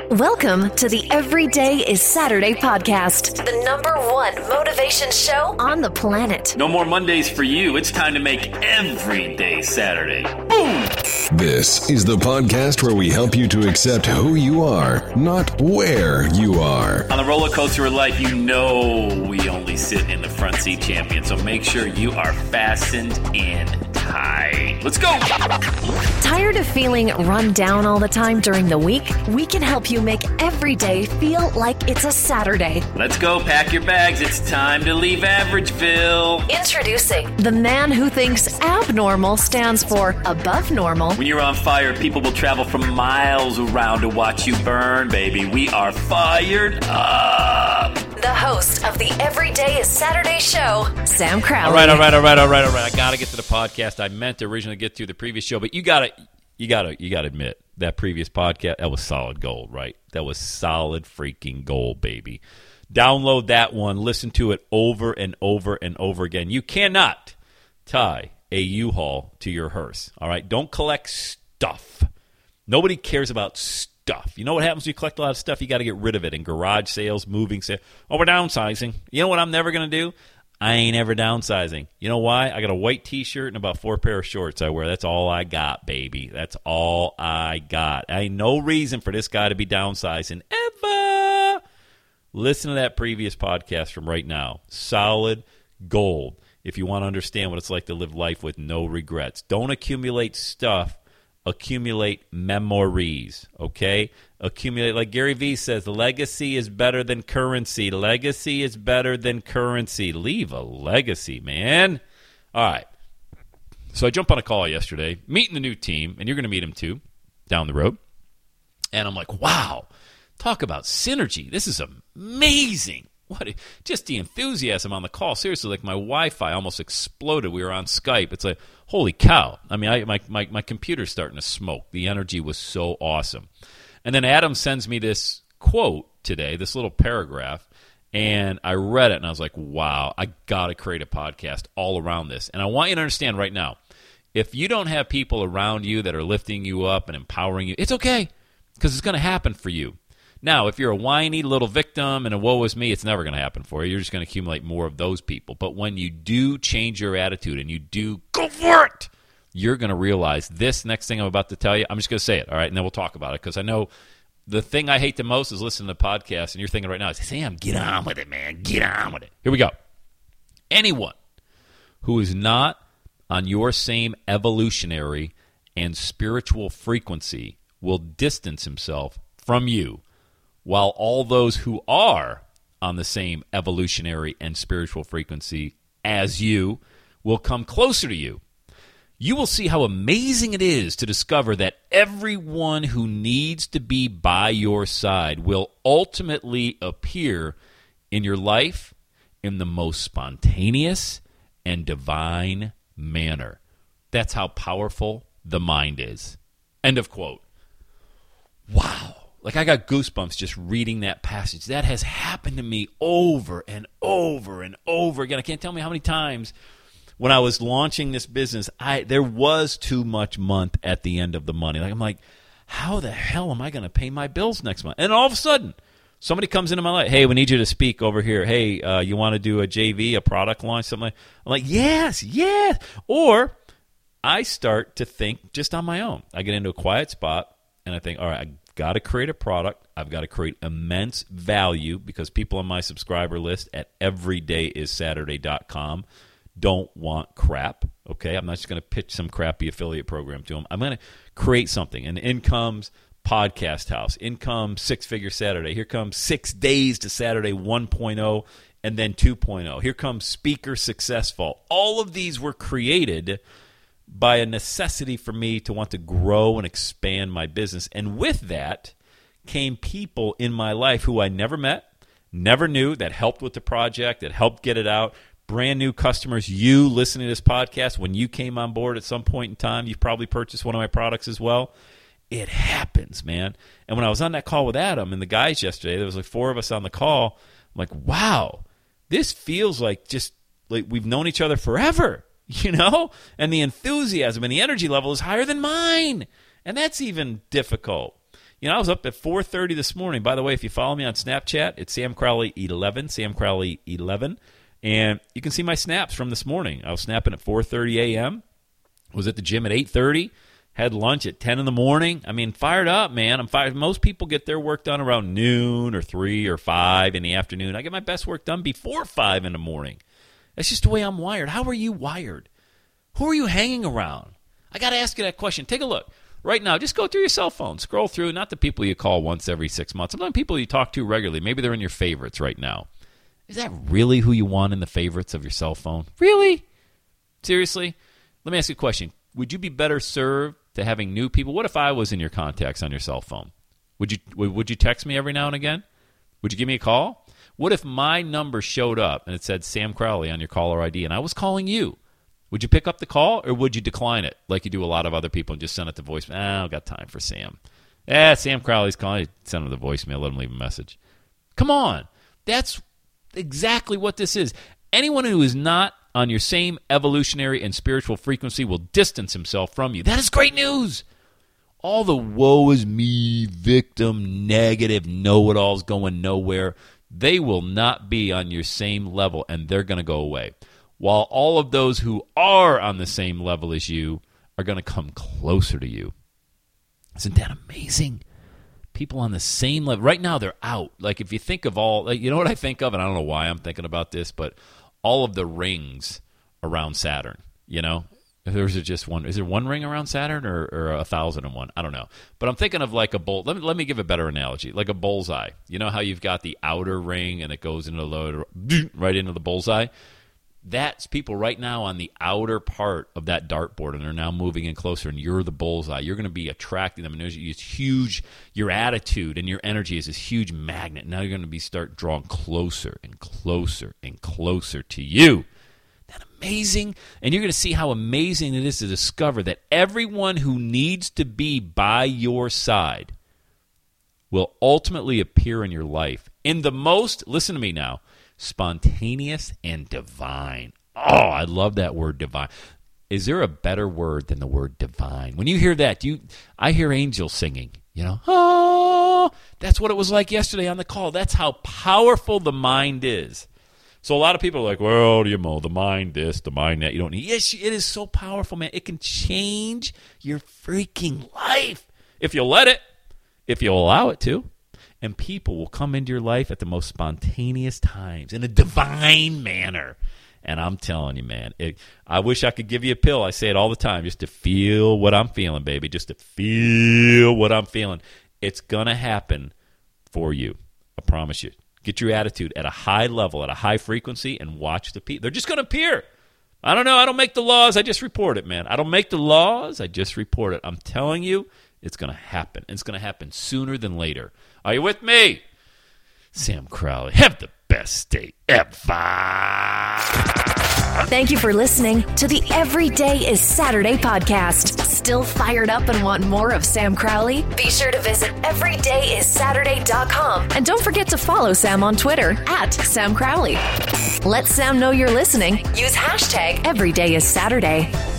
Welcome to the Everyday is Saturday podcast, the #1 motivation show on the planet. No more Mondays for you. It's time to make every day Saturday. Boom! This is the podcast where we help you to accept who you are, not where you are. On the roller coaster of life, you know we only sit in the front seat, champion. So make sure you are fastened in tight. Let's go! Tired of feeling run down all the time during the week? We can help you make every day feel like it's a Saturday. Let's go. Pack your bags. It's time to leave Averageville. Introducing the man who thinks abnormal stands for above normal. When you're on fire, people will travel from miles around to watch you burn, baby. We are fired up. The host of the Everyday is Saturday show, Sam Crowley. All right. I got to get to the podcast. I meant to originally get to the previous show, but you got to admit that previous podcast, that was solid gold, right? That was solid freaking gold, baby. Download that one. Listen to it over and over and over again. You cannot tie a U-Haul to your hearse, all right? Don't collect stuff. Nobody cares about stuff. You know what happens when you collect a lot of stuff? You got to get rid of it in garage sales, moving sales. Oh, we're downsizing. You know what I'm never going to do? I ain't ever downsizing. You know why? I got a white T-shirt and about 4 pair of shorts I wear. That's all I got, baby. That's all I got. Ain't no reason for this guy to be downsizing ever. Listen to that previous podcast from right now. Solid gold. If you want to understand what it's like to live life with no regrets. Don't accumulate stuff. Accumulate memories, okay? Accumulate, like Gary Vee says, legacy is better than currency. Legacy is better than currency. Leave a legacy, man. All right. So I jumped on a call yesterday, meeting the new team, and you're going to meet them too, down the road. And I'm like, wow, talk about synergy. This is amazing. Just the enthusiasm on the call. Seriously, like my Wi-Fi almost exploded. We were on Skype. It's like, holy cow. I mean, my computer's starting to smoke. The energy was so awesome. And then Adam sends me this quote today, this little paragraph, and I read it, and I was like, wow, I got to create a podcast all around this. And I want you to understand right now, if you don't have people around you that are lifting you up and empowering you, it's okay, because it's going to happen for you. Now, if you're a whiny little victim and a woe is me, it's never going to happen for you. You're just going to accumulate more of those people. But when you do change your attitude and you do go for it, you're going to realize this next thing I'm about to tell you. I'm just going to say it, all right, and then we'll talk about it, because I know the thing I hate the most is listening to the podcast, and you're thinking right now, Sam, get on with it, man. Get on with it. Here we go. Anyone who is not on your same evolutionary and spiritual frequency will distance himself from you, while all those who are on the same evolutionary and spiritual frequency as you will come closer to you. You will see how amazing it is to discover that everyone who needs to be by your side will ultimately appear in your life in the most spontaneous and divine manner. That's how powerful the mind is. End of quote. Wow. Like, I got goosebumps just reading that passage. That has happened to me over and over and over again. I can't tell me how many times when I was launching this business, there was too much month at the end of the money. Like, I'm like, how the hell am I going to pay my bills next month? And all of a sudden, somebody comes into my life. Hey, we need you to speak over here. Hey, you want to do a JV, a product launch, something like that? I'm like, yes. Or I start to think just on my own. I get into a quiet spot, and I think, all right, I got to create a product. I've got to create immense value, because people on my subscriber list at everydayissaturday.com don't want crap, okay? I'm not just going to pitch some crappy affiliate program to them. I'm going to create something. And in comes Podcast House. In comes Six Figure Saturday. Here comes 6 Days to Saturday 1.0 and then 2.0. Here comes Speaker Successful. All of these were created by a necessity for me to want to grow and expand my business. And with that came people in my life who I never met, never knew, that helped with the project, that helped get it out. Brand new customers, you listening to this podcast, when you came on board at some point in time, you've probably purchased one of my products as well. It happens, man. And when I was on that call with Adam and the guys yesterday, there was like 4 of us on the call. I'm like, wow, this feels like just like we've known each other forever, you know? And the enthusiasm and the energy level is higher than mine. And that's even difficult. I was up at 4:30 this morning. By the way, if you follow me on Snapchat, it's Sam Crowley 11, Sam Crowley 11, and you can see my snaps from this morning. I was snapping at 4:30 a.m., was at the gym at 8:30, had lunch at 10 in the morning. I mean, fired up, man. I'm fired. Most people get their work done around noon or 3 or 5 in the afternoon. I get my best work done before 5 in the morning. That's just the way I'm wired. How are you wired? Who are you hanging around? I got to ask you that question. Take a look. Right now, just go through your cell phone. Scroll through, not the people you call once every 6 months. Sometimes people you talk to regularly. Maybe they're in your favorites right now. Is that really who you want in the favorites of your cell phone? Really? Seriously? Let me ask you a question. Would you be better served to having new people? What if I was in your contacts on your cell phone? Would you text me every now and again? Would you give me a call? What if my number showed up and it said Sam Crowley on your caller ID and I was calling you? Would you pick up the call or would you decline it like you do a lot of other people and just send it to voicemail? I don't got time for Sam. Sam Crowley's calling. Send him the voicemail. Let him leave a message. Come on. That's exactly what this is. Anyone who is not on your same evolutionary and spiritual frequency will distance himself from you. That is great news. All the woe is me, victim, negative, know-it-alls going nowhere, they will not be on your same level, and they're going to go away. While all of those who are on the same level as you are going to come closer to you. Isn't that amazing? People on the same level. Right now, they're out. Like, if you think of you know what I think of? And I don't know why I'm thinking about this, but all of the rings around Saturn, There's just one. Is there one ring around Saturn or 1,001? I don't know. But I'm thinking of like a bull. Let me give a better analogy. Like a bullseye. You know how you've got the outer ring and it goes into right into the bullseye? That's people right now on the outer part of that dartboard, and they're now moving in closer, and you're the bullseye. You're going to be attracting them, and there's huge. Your attitude and your energy is this huge magnet. Now you're going to start drawing closer and closer and closer to you. Isn't that amazing? And you're going to see how amazing it is to discover that everyone who needs to be by your side will ultimately appear in your life in the most, listen to me now, spontaneous and divine. Oh, I love that word divine. Is there a better word than the word divine? When you hear that, I hear angels singing, Oh, that's what it was like yesterday on the call. That's how powerful the mind is. So a lot of people are like, well, the mind this, the mind that. You don't need. Yes, it is so powerful, man. It can change your freaking life if you'll let it, if you'll allow it to. And people will come into your life at the most spontaneous times in a divine manner. And I'm telling you, man, I wish I could give you a pill. I say it all the time, just to feel what I'm feeling, baby. Just to feel what I'm feeling. It's going to happen for you. I promise you. Get your attitude at a high level, at a high frequency, and watch the people. They're just going to appear. I don't know. I don't make the laws. I just report it, man. I don't make the laws. I just report it. I'm telling you, it's going to happen. It's going to happen sooner than later. Are you with me? Sam Crowley, have the best day ever. Thank you for listening to the Every Day is Saturday podcast. Still fired up and want more of Sam Crowley? Be sure to visit everydayissaturday.com. And don't forget to follow Sam on Twitter @Sam Crowley. Let Sam know you're listening. Use #EverydayIsSaturday.